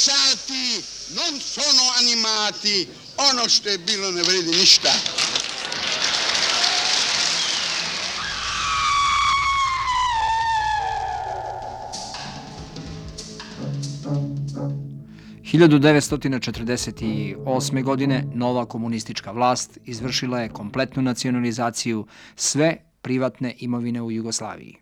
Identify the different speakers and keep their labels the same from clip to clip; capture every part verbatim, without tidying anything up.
Speaker 1: Passati non sono animati, ono što je bilo ne vredi ništa.
Speaker 2: hiljadu devetsto četrdeset osme. godine nova komunistička vlast izvršila je kompletnu nacionalizaciju sve privatne imovine u Jugoslaviji.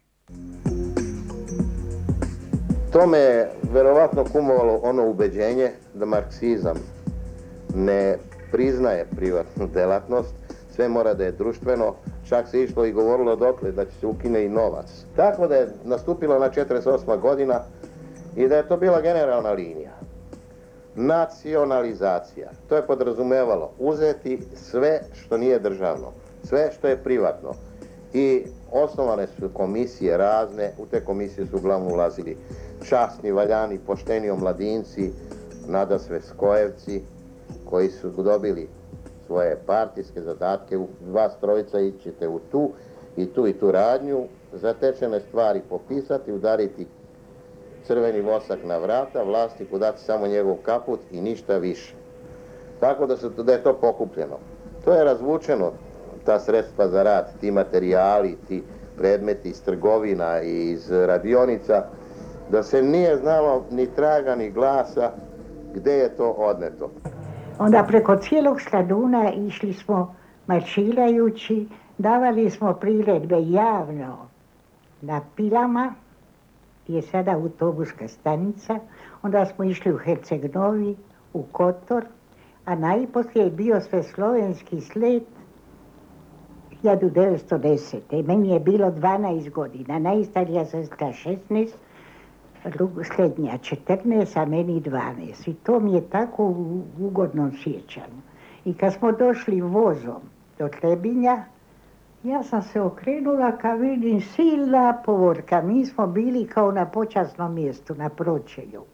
Speaker 3: Tome je verovatno kumovalo ono ubeđenje da marksizam ne priznaje privatnu delatnost, sve mora da je društveno, čak se išlo i govorilo dotle da će se ukine i novac. Tako da je nastupila na četrdeset osma. godina i da je to bila generalna linija. Nacionalizacija. To je podrazumevalo uzeti sve što nije državno, sve što je privatno. I osnovane su komisije razne, u te komisije su uglavnom ulazili časni, valjani, pošteni omladinci, nadasve skojevci, koji su dobili svoje partijske zadatke, u vas trojica ićete u tu i tu i tu radnju, zatečene stvari popisati, udariti crveni vosak na vrata, vlasniku dati samo njegov kaput i ništa više. Tako da, su, da je to pokupljeno. To je razvučeno, ta sredstva za rad, ti materijali, ti predmeti iz trgovina i iz radionica, da se nije znalo ni traga ni glasa gde je to odneto.
Speaker 4: Onda preko cijelog Straduna išli smo marširajući, davali smo priredbe javno na Pilama, gdje je sada autobuska stanica, onda smo išli u Herceg-Novi, u Kotor, a najposlije je bio sveslovenski slet hiljadu devetsto desete. Meni je bilo dvanaest godina, najstarija sestra šesnaest, srednja četrnaest, a meni dvanaest. I to mi je tako u ugodnom sjećanju. I kad smo došli vozom do Trebinja, ja sam se okrenula kad vidim silna povorka. Mi smo bili kao na počasnom mjestu, na pročelju.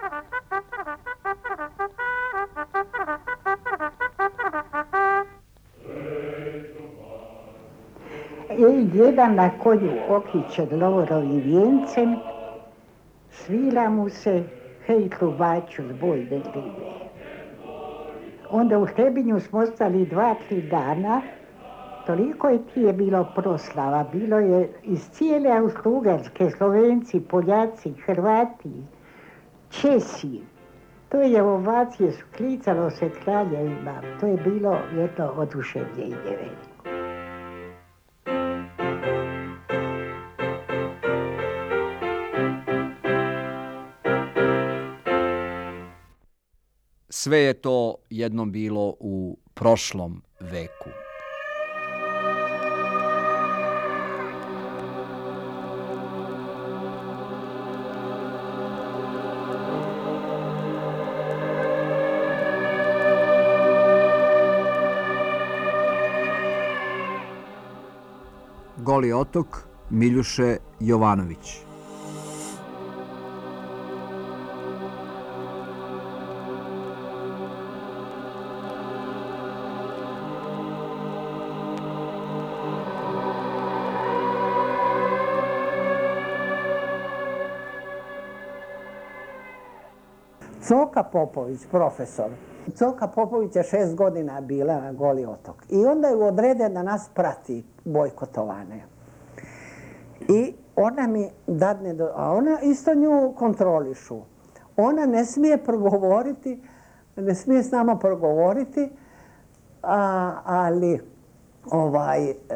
Speaker 4: I jedan na konju okličen lovorovim vijencem, svila mu se hej trubaču s bojne gljive. Onda u Trebinju smo ostali dva, tri dana. Toliko je ti je bilo proslava, bilo je iz cijele Austro-Ugarske, Slovenci, Poljaci, Hrvati, Česi. To je ovacije su klicalo se kraljevima, to je bilo jedno oduševljenje veliko.
Speaker 2: Sve je to jednom bilo u prošlom veku. Goli otok, Miljuše Jovanović.
Speaker 5: Coka Popović, profesor. Coka Popović je šest godina bila na Goli otok. I onda je odreden da nas prati bojkotovane. I ona mi dadne, do, a ona isto nju kontrolišu. Ona ne smije progovoriti, ne smije s nama progovoriti, a, ali ovaj, e,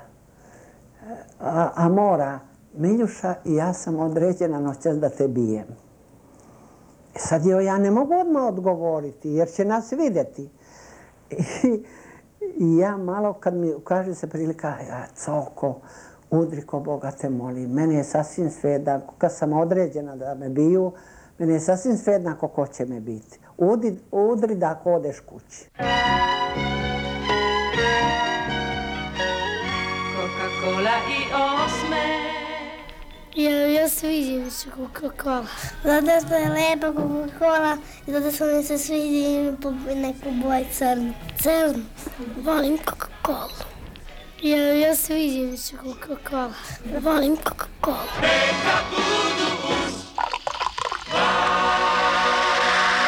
Speaker 5: a, a mora, Miljuša, i ja sam određena noćas da te bijem. Sad joj ja ne mogu odmah odgovoriti, jer će nas vidjeti. I, i ja malo, kad mi kaže se prilika, ja, Coko, udri ko Boga te moli. Meni je sasvim svejednako, kad sam određena da me biju, meni je sasvim svejednako ko će me biti. Udri, udri da ako odeš kući.
Speaker 6: Coca-Cola i osme.
Speaker 7: Ja, ja sviđam se Coca-Cola. Zato što je lepa Coca-Cola i zato što mi se sviđa neku boju crnu. Crnu. Volim Coca-Cola. Ja, ja sviđam se Coca-Cola. Volim Coca-Cola.
Speaker 6: Neka budu uz vas.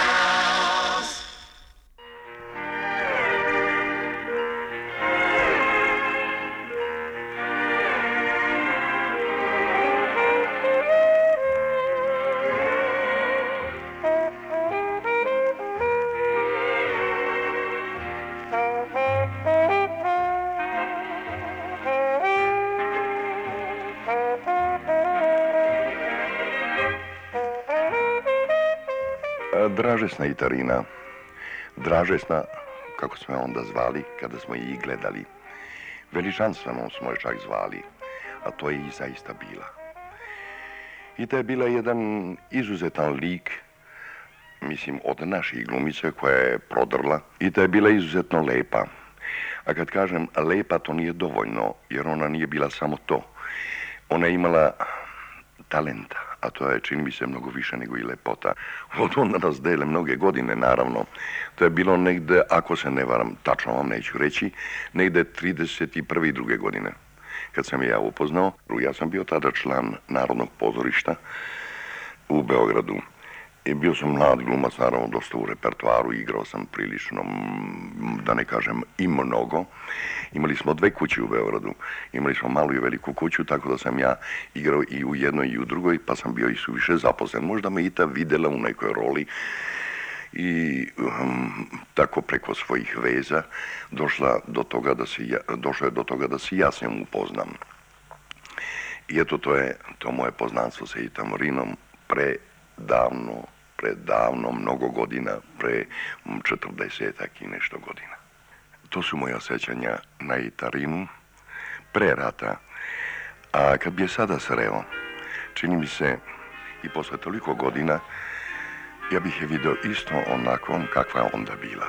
Speaker 8: Dražesna i Tarina. Dražesna, kako smo je onda zvali, kada smo i gledali. Veličanstvenom smo je čak zvali, a to je i zaista bila. I to je bila jedan izuzetan lik, mislim, od naših glumice koja je prodrla. I to je bila izuzetno lepa. A kad kažem lepa, to nije dovoljno, jer ona nije bila samo to. Ona je imala talenta, a to je, čini mi se, mnogo više nego i lepota. Od onda nas dele mnoge godine, naravno. To je bilo negde, ako se ne varam, tačno vam neću reći, negde trideset prve druge godine. Kad sam je ja upoznao, ja sam bio tada član Narodnog pozorišta u Beogradu. I bio sam mlad glumac, naravno, dosta u repertoaru, igrao sam prilično, da ne kažem, i mnogo. Imali smo dve kuće u Beogradu, imali smo malu i veliku kuću, tako da sam ja igrao i u jednoj i u drugoj, pa sam bio i suviše zaposlen. Možda me i ta videla u nekoj roli i um, tako preko svojih veza došla do toga da se ja, došlo je do toga da se ja s njom upoznam. I eto, to je to moje poznanstvo sa Itom Rinom pre davno, pre davno, mnogo godina, pre četrdesetak i nešto godina. To su moja sećanja na Itarinu, pre rata. A kad bi je sada sreo, čini mi se, i posle toliko godina, ja bih je video isto onakvom kakva je onda bila.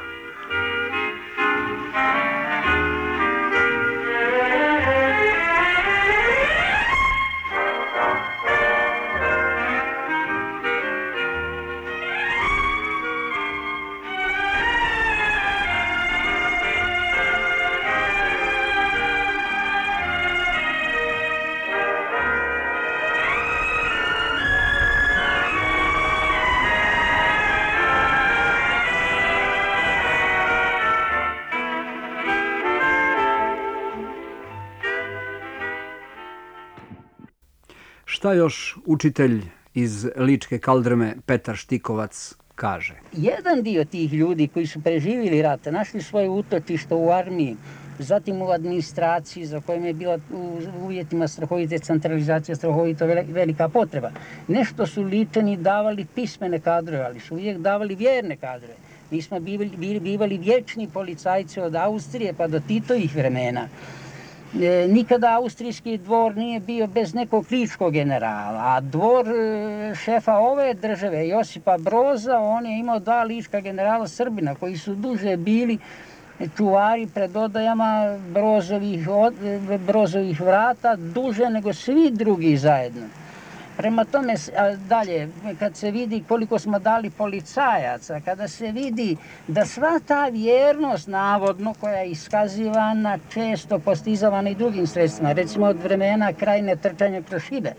Speaker 2: Šta još učitelj iz Ličke kaldrme Petar Štikovac kaže?
Speaker 9: Jedan dio tih ljudi koji su preživjeli rat, našli svoje utočište u armiji, zatim u administraciji za kojim je bila u uvjetima strahovite centralizacije, strahovito velika potreba. Nešto su Ličani davali pismene kadrove, ali su uvijek davali vjerne kadrove. Mi smo bivali, bivali vječni policajci od Austrije pa do Titovih vremena. E, nikada austrijski dvor nije bio bez nekog ličkog generala, a dvor e, šefa ove države, Josipa Broza, on je imao dva lička generala Srbina koji su duže bili čuvari pred odajama Brozovih, od, Brozovih vrata, duže nego svi drugi zajedno. Prema tome, dalje, kad se vidi koliko smo dali policajaca, kada se vidi da sva ta vjernost, navodno, koja je iskazivana, često postizavana i drugim sredstvima, recimo od vremena krajine trčanja kroz šibe.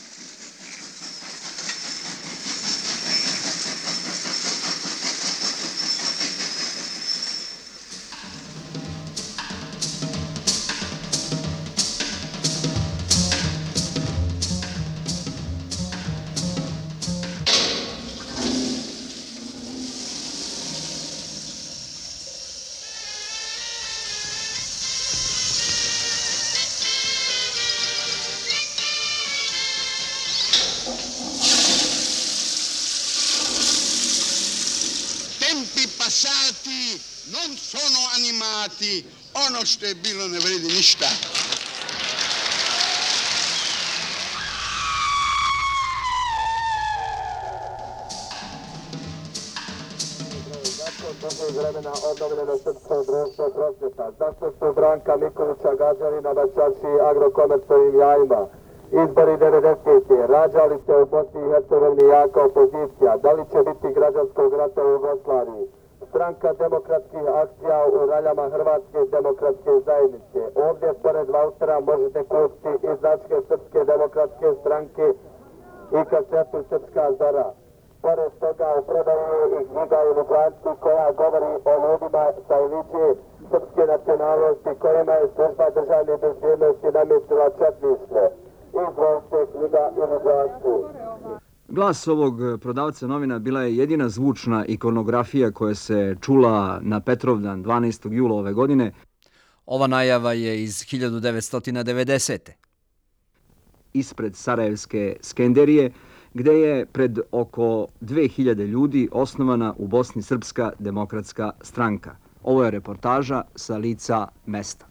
Speaker 1: Passati non sono animati, ono što je bilo ne vredi ništa.
Speaker 10: Dugo vremena obnovljeno srpsko društvo prosvjeta. Zašto su Branka Mikulića gađali na Bačaši agrokomercovim jajima? Izbori devedesete. Rađali se u Bosni i Hercegovini jaka opozicija. Da li će biti građanskog rata u Jugoslaviji? Stranka demokratskih akcija u raljama Hrvatske demokratske zajednice. Ovdje pored vaučera možete kupiti i značke Srpske demokratske stranke i kasetu Srpska zora. Pored toga u prodaju i knjiga Iluglanski koja govori o ljudima sa iličije srpske nacionalnosti kojima je služba državne bezbjednosti namjestila četništvo. Izvolite knjiga Iluglanski.
Speaker 2: Glas ovog prodavca novina bila je jedina zvučna ikonografija koja se čula na Petrovdan dvanaestog jula ove godine. Ova najava je iz hiljadu devetsto devedesete. Ispred Sarajevske Skenderije gde je pred oko dve hiljade ljudi osnovana u Bosni Srpska demokratska stranka. Ovo je reportaža sa lica mesta.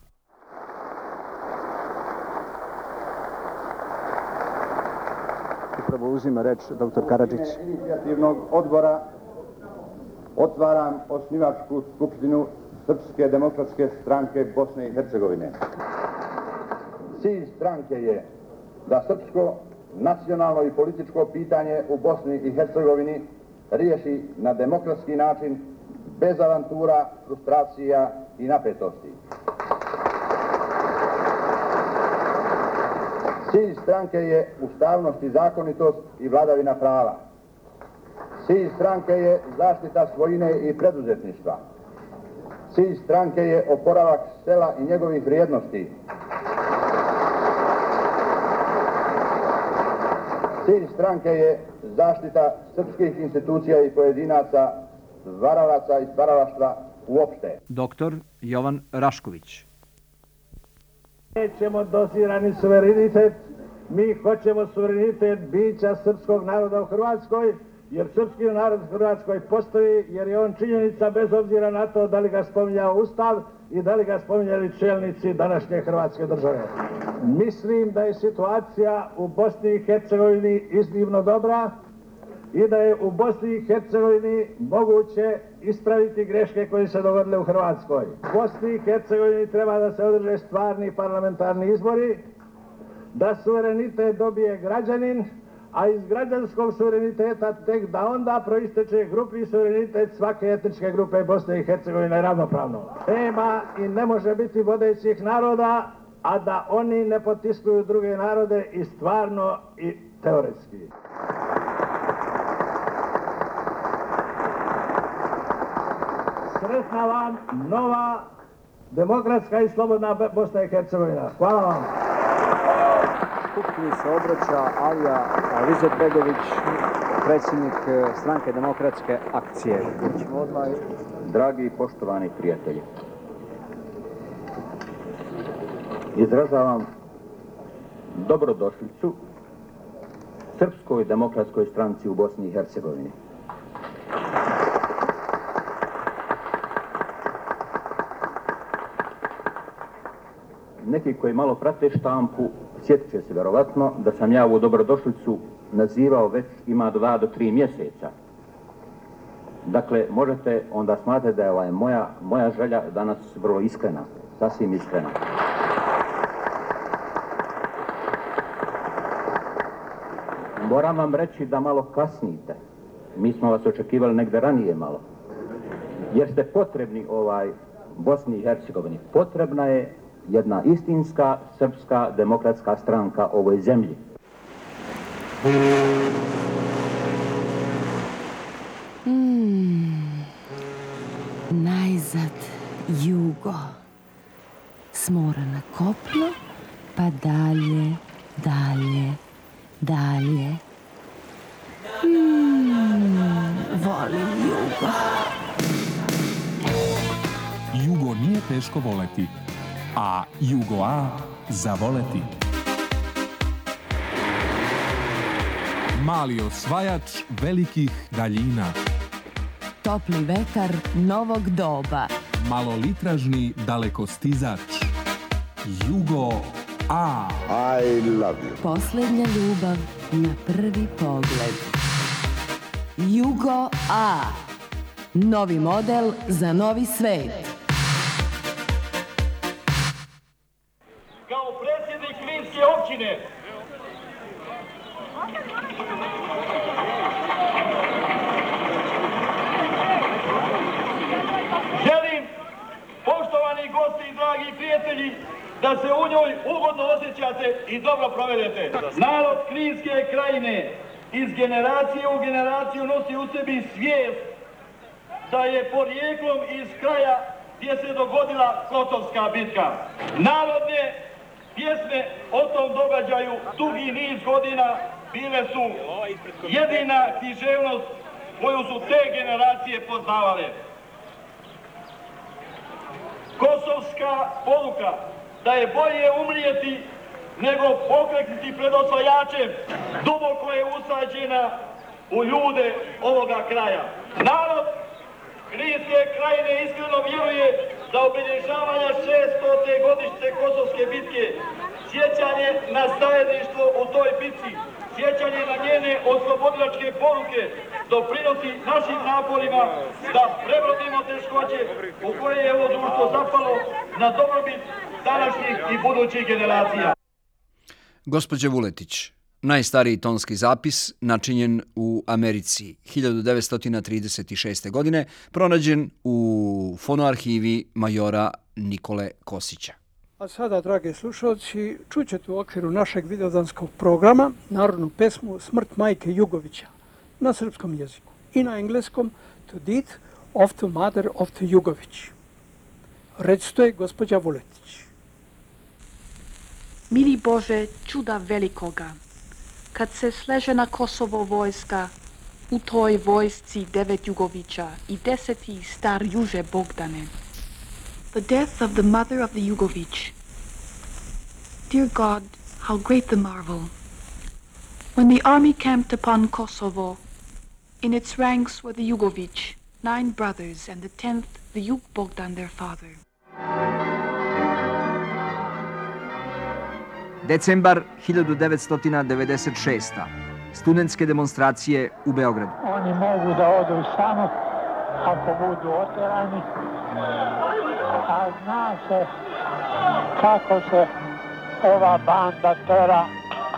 Speaker 2: Upravo uzima reč doktor Karadžić.
Speaker 11: Inicijativnog odbora otvaram osnivačku skupštinu Srpske demokratske stranke Bosne i Hercegovine. Cilj stranke je da srpsko nacionalno i političko pitanje u Bosni i Hercegovini riješi na demokratski način, bez avantura, frustracija i napetosti. Cilj stranke je ustavnost i zakonitost i vladavina prava. Cilj stranke je zaštita svojine i preduzetništva. Cilj stranke je oporavak sela i njegovih vrijednosti. Cilj stranke je zaštita srpskih institucija i pojedinaca, varalaca i stvaralaštva uopšte.
Speaker 2: Doktor Jovan Rašković.
Speaker 10: Nećemo dozirani suverenitet, mi hoćemo suverenitet bića srpskog naroda u Hrvatskoj, jer srpski narod u Hrvatskoj postoji, jer je on činjenica bez obzira na to da li ga spominjao Ustav i da li ga spominjali čelnici današnje Hrvatske države. Mislim da je situacija u Bosni i Hercegovini iznimno dobra i da je u Bosni i Hercegovini moguće ispraviti greške koje se dogodile u Hrvatskoj. U Bosni i Hercegovini treba da se održe stvarni parlamentarni izbori, da suverenitet dobije građanin, a iz građanskog suvereniteta tek da onda proisteče grupni suverenitet svake etničke grupe Bosne i Hercegovine ravnopravno. Nema i ne može biti vodećih naroda, a da oni ne potiskuju druge narode i stvarno i teoretski. Sretna vam nova demokratska i slobodna Bosna i Hercegovina. Hvala vam.
Speaker 2: Skupštini se obraća Alija Izetbegović, predsjednik stranke Demokratske akcije.
Speaker 12: Dragi i poštovani prijatelji, izražavam dobrodošlicu Srpskoj demokratskoj stranci u Bosni i Hercegovini. Neki koji malo prate štampu sjetit će se vjerovatno da sam ja ovu dobrodošlicu nazivao već ima dva do tri mjeseca. Dakle, možete onda smatrati da je ovaj moja, moja želja danas vrlo iskrena, sasvim iskrena. Moram vam reći da malo kasnite. Mi smo vas očekivali negdje ranije malo. Jer ste potrebni ovaj Bosni i Hercegovini. Potrebna je jedna istinska srpska demokratska stranka ovoj zemlji.
Speaker 13: Mm, najzad jugo. S mora na kopno, pa dalje, dalje, dalje. Mm, volim jugo.
Speaker 14: Jugo nije teško voleti, a Jugo A zavoleti. Mali osvajač velikih daljina.
Speaker 13: Topli vetar novog doba.
Speaker 14: Malolitražni dalekostizač. Jugo A.
Speaker 8: I love you.
Speaker 13: Posljednja ljubav na prvi pogled. Jugo A. Novi model za novi svet.
Speaker 10: Kao predsjednik Kninske općine želim, poštovani gosti i dragi prijatelji, da se u njoj ugodno osjećate i dobro provedete. Narod Kninske krajine iz generacije u generaciju nosi u sebi svijest da je porijeklom iz kraja gdje se dogodila Kotovska bitka. Narodne pjesme o tom događaju dugi niz godina bile su jedina književnost koju su te generacije poznavale. Kosovska poruka da je bolje umrijeti
Speaker 15: nego pokleknuti pred osvajačem, duboko je usađena u ljude ovoga kraja. Narod Kninske krajine iskreno vjeruje da obilježavanja šestote godišnjice Kosovske bitke, sjećanje na zajedništvo u toj bitci, sjećanje na njene oslobodilačke poruke doprinosi našim naporima da prebrodimo teškoće u koje je ovo društvo zapalo na dobrobit današnjih i budućih generacija.
Speaker 2: Gospođa Vuletić, najstariji tonski zapis, načinjen u Americi hiljadu devetsto trideset šeste. godine, pronađen u fonoarhivi majora Nikole Kosića.
Speaker 16: A sada, drage slušalci, čućete u okviru našeg videodanskog programa narodnu pesmu Smrt majke Jugovića na srpskom jeziku i na engleskom The Death of the Mother of the Jugović. Recite, gospođa Vuletić.
Speaker 17: Mili Bože, čuda velikoga, kad se sleže na Kosovo vojska, u toj vojsci devet Jugovića i deseti star Juže Bogdane. The death of the mother of the Jugović. Dear God, how great the marvel. When the army camped upon Kosovo, in its ranks were the Jugović, nine brothers, and the tenth, the Jug Bogdan, their father.
Speaker 2: Decembar hiljadu devetsto devedeset šeste. Studentske demonstracije u Beogradu.
Speaker 18: Oni mogu da odu samo ako budu oterani, a zna se kako se ova banda tera.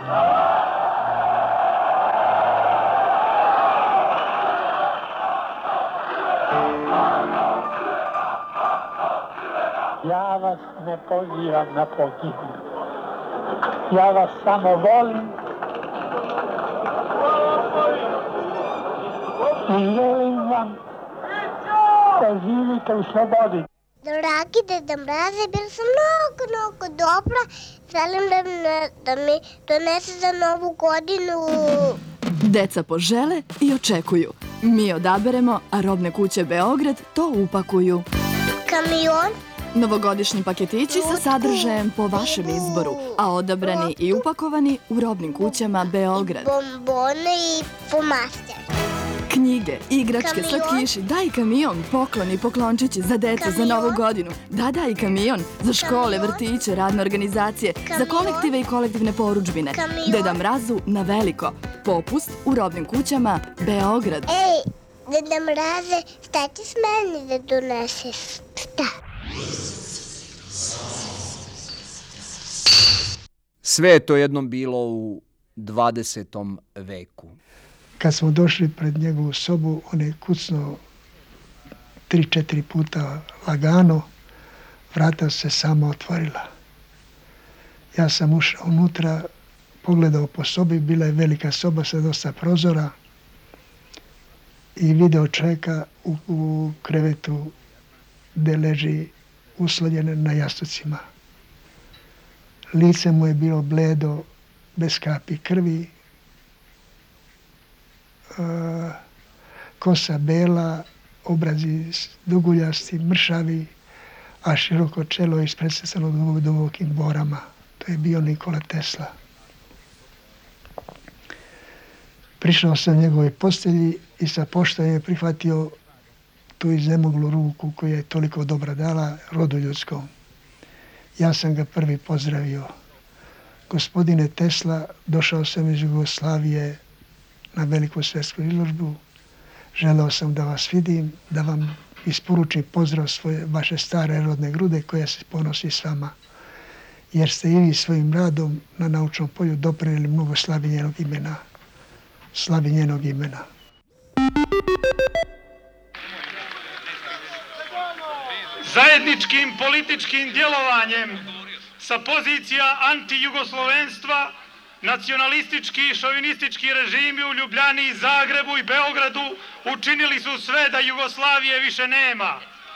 Speaker 18: Ja vas ne pozivam na pogibnu. Ja vas samo volim i želim vam da živite u slobodi.
Speaker 7: Dragi Deda Mraze, bilo sam mnogo, mnogo dobra. Želim da mi, da mi donese za novu godinu.
Speaker 13: Deca požele i očekuju. Mi odaberemo, a robne kuće Beograd to upakuju.
Speaker 7: Kamion.
Speaker 13: Novogodišnji paketići sa sadržajem po vašem izboru, a odabrani i upakovani u robnim kućama Beograd.
Speaker 7: Bombone i pomaster.
Speaker 13: Knjige, igračke, slatkiši, daj kamion, pokloni, poklončići za decu, za novu godinu. Da, daj kamion, za škole, vrtiće, radne organizacije, za kolektive i kolektivne porudžbine. Deda Mrazu na veliko. Popust u robnim kućama Beograd.
Speaker 7: Ej, Deda Mraze, šta ćeš meni da doneseš? Šta?
Speaker 2: Sve je to jednom bilo u dvadesetom veku.
Speaker 19: Kad smo došli pred njegovu sobu, on je kucnuo tri, četiri puta lagano, vrata se samo otvorila. Ja sam ušao unutra, pogledao po sobi, bila je velika soba sa dosta prozora i video čovjeka u, u krevetu gdje leži uslonjen na jastucima. Lice mu je bilo bledo, bez kapi krvi, e, kosa bela, obrazi duguljasti, mršavi, a široko čelo ispresecano dubokim borama. To je bio Nikola Tesla. Prišao sam u njegovoj postelji i sa poštovanjem prihvatio tu iznemoglu ruku koju je toliko dobra dala rodu ljudskom. Ja sam ga prvi pozdravio. Gospodine Tesla, došao sam iz Jugoslavije na veliku svjetsku izložbu. Želeo sam da vas vidim, da vam isporučim pozdrav svoje, vaše stare rodne grude koja se ponosi s vama. Jer ste i vi svojim radom na naučnom polju doprinijeli mnogo slavi njenog imena. Slavi njenog imena.
Speaker 20: Zajedničkim političkim djelovanjem sa pozicija anti-jugoslovenstva nacionalistički i šovinistički režimi u Ljubljani, Zagrebu i Beogradu učinili su sve da Jugoslavije više nema.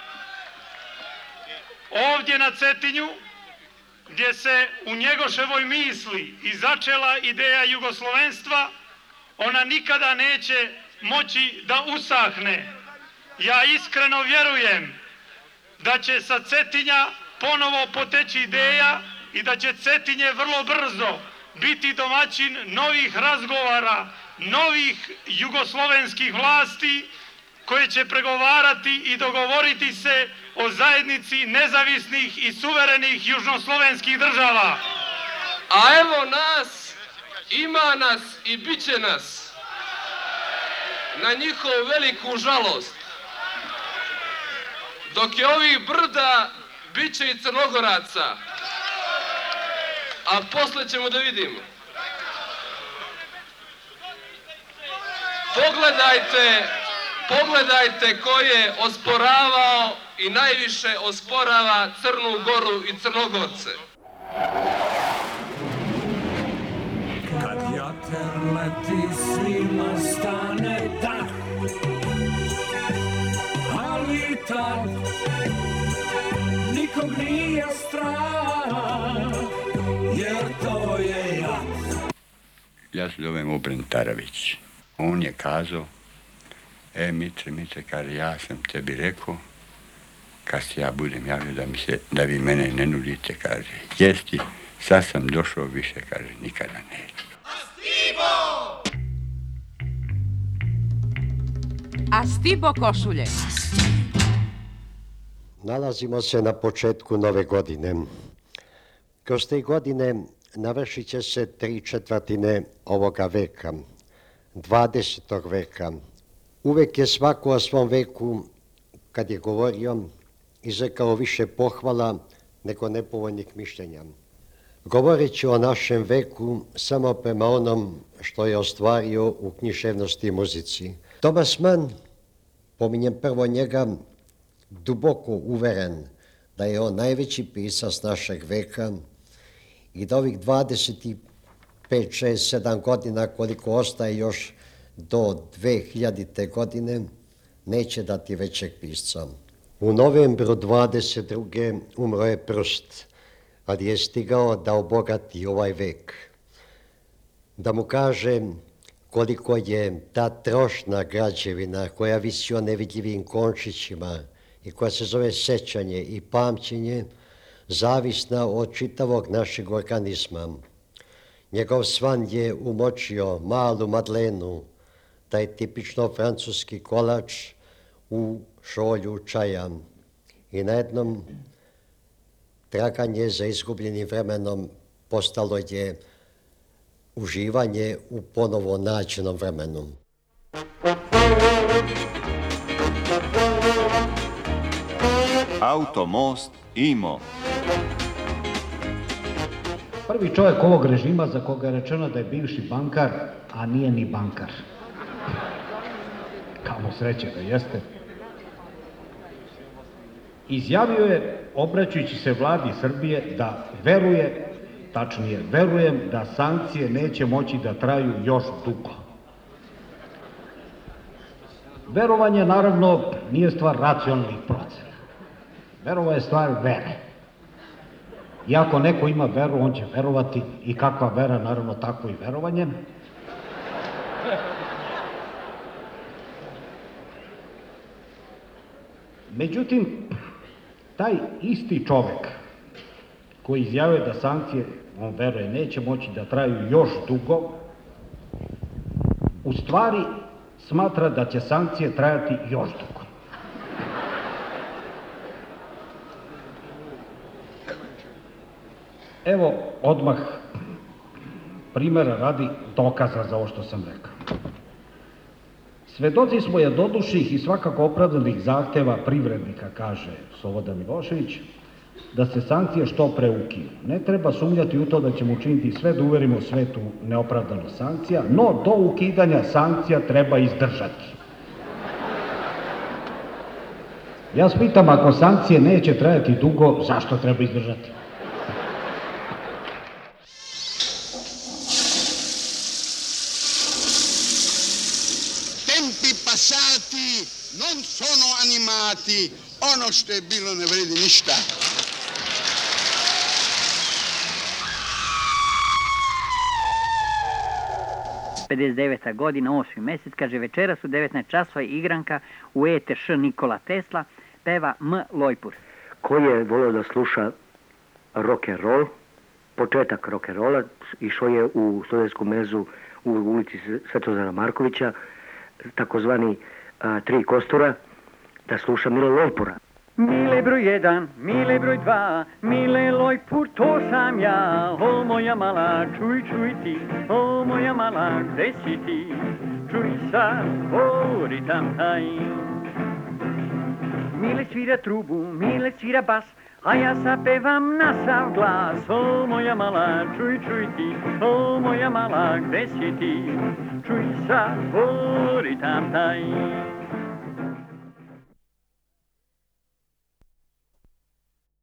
Speaker 20: Ovdje na Cetinju, gdje se u Njegoševoj misli i začela ideja jugoslovenstva, ona nikada neće moći da usahne. Ja iskreno vjerujem da će sa Cetinja ponovo poteći ideja i da će Cetinje vrlo brzo biti domaćin novih razgovara, novih jugoslovenskih vlasti koje će pregovarati i dogovoriti se o zajednici nezavisnih i suverenih južnoslovenskih država.
Speaker 21: A evo nas, ima nas i bit će nas, na njihovu veliku žalost. Dok je ovih brda, bit će i Crnogoraca, a posle ćemo da vidimo. Pogledajte, pogledajte ko je osporavao i najviše osporava Crnu Goru i Crnogorce.
Speaker 22: Kad jater leti svima stane dah, ali tad nikom nije strah, jer to je rat.
Speaker 23: Ja se zovem Obren Taravić. On je kazao, e Mitre, Mitre, kaže, ja sam tebi rekao, kad se ja budem javio da mi se, da vi mene ne nudite, kaže, jesti, sad sam došao više, kaže, nikada neću.
Speaker 24: A Stibo košulje.
Speaker 25: Nalazimo se na početku nove godine. Kroz te godine navršit će se tri četvrtine ovoga veka, dvadesetog veka. Uvek je svako o svom veku, kad je govorio, izrekao više pohvala nego nepovoljnih mišljenja. Govoreći o našem veku samo prema onom što je ostvario u književnosti i muzici. Thomas Mann, pominjem prvo njega, duboko uveren da je on najveći pisac našeg veka i da ovih dvadeset pet, šest, sedam godina koliko ostaje još do dve hiljadite. godine neće dati većeg pisca. U novembru dvadeset druge umro je Proust, ali je stigao da obogati ovaj vek. Da mu kaže koliko je ta trošna građevina koja visi o nevidljivim končićima i koja se zove sećanje i pamćenje, zavisna od čitavog našeg organizma. Njegov svan je umočio malu Madlenu, taj tipično francuski kolač, u šolju čaja. I na jednom traganje za izgubljenim vremenom postalo je uživanje u ponovo nađenom vremenu.
Speaker 26: Automost Imo.
Speaker 27: Prvi čovjek ovog režima za koga je rečeno da je bivši bankar, a nije ni bankar. Kamo sreće da jeste. Izjavio je, obraćajući se vladi Srbije, da veruje, tačnije, verujem da sankcije neće moći da traju još dugo. Verovanje, naravno, nije stvar racionalnih procena. Verova je stvar vere. I ako neko ima veru, on će verovati, i kakva vera, naravno, tako i verovanje. Međutim, taj isti čovek koji izjavio da sankcije, on veruje, neće moći da traju još dugo, u stvari smatra da će sankcije trajati još dugo. Evo odmah primjera radi dokaza za ovo što sam rekao. Svedoci smo jednodušnih i svakako opravdanih zahteva privrednika, kaže Slobodan Milošević, da se sankcije što pre ukinu. Ne treba sumnjati u to da ćemo učiniti sve da uverimo svetu neopravdanost sankcija, no do ukidanja sankcija treba izdržati. Ja vas pitam, ako sankcije neće trajati dugo, zašto treba izdržati?
Speaker 1: Passati non sono animati, ono što je bilo ne vredi ništa.
Speaker 28: pedeset deveta godina, osmi mesec, kaže, večeras u devetnaest časova igranka u E T Š Nikola Tesla, peva M. Lojpur.
Speaker 29: Ko je volio da sluša rock and roll,
Speaker 3: početak rock'n'rolla, išao je u studentsku menzu u ulici Svetozara Markovića, takozvani a, Tri kostura, da sluša Mile Lojpura.
Speaker 4: Mile broj jedan, Mile broj dva, Mile Lojpur, to sam ja. O moja mala, čuj, čuj ti, o moja mala, gde si ti? Čuj sad, o ritam taj. Mile svira trubu, Mile svira bas, a ja zapevam na sav glas. O moja mala, čuj, čuj ti, o moja mala, gde si ti? Čuj sad, o ritam taj.